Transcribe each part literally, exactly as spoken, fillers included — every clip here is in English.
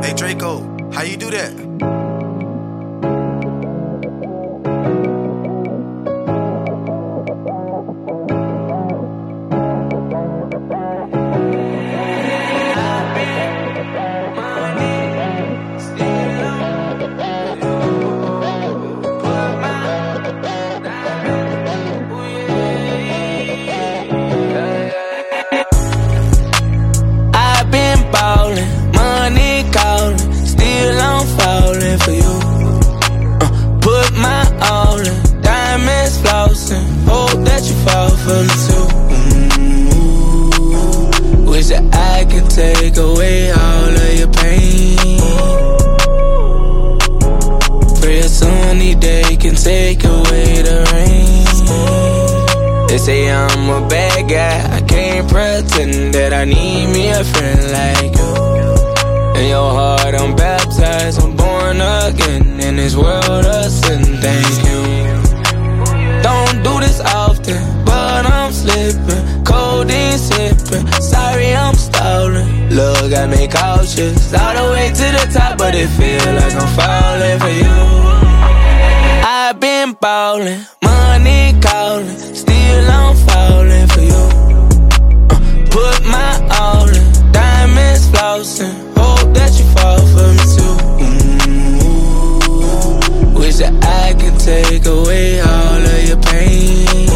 Hey Draco, how you do that? Hope that you fall for me too. Ooh, wish that I could take away all of your pain. Pray a sunny day can take away the rain. They say I'm a bad guy, I can't pretend that I need me a friend like you. In your heart I'm baptized, I'm born again. In this world of sin, thank you. Don't do this often, but I'm slipping. Codeine sipping, sorry I'm stalling. Look, I make cautious, all the way to the top, but it feel like I'm falling for you. I've been ballin', money calling, still I'm falling for you. uh, Put my all in, diamonds flossing, hope that you fall for me too. Mm-hmm. Wish that I could take away all of your pain.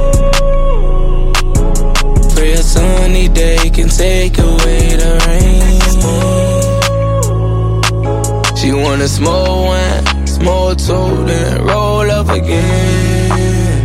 Pray a sunny day can take away the rain. She wanna smoke one, smoke two, then roll up again.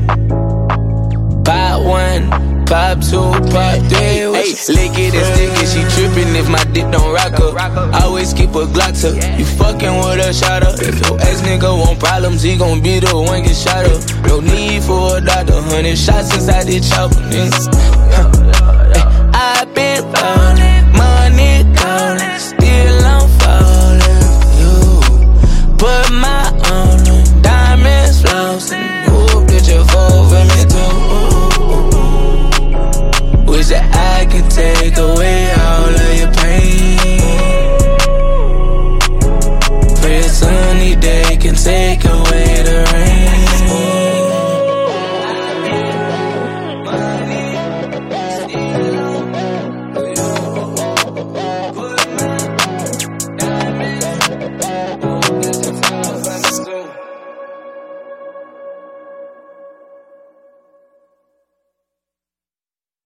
Pop one, pop two, pop three. Hey, lick it and stick it, she trippin' if my dick don't rock her. Always keep a Glock tuck, you fucking with a shot up. If your ex nigga want problems, he gon' be the one get shot up. No need for a doctor, hundred shots inside the chopper. Hey, I been ballin'.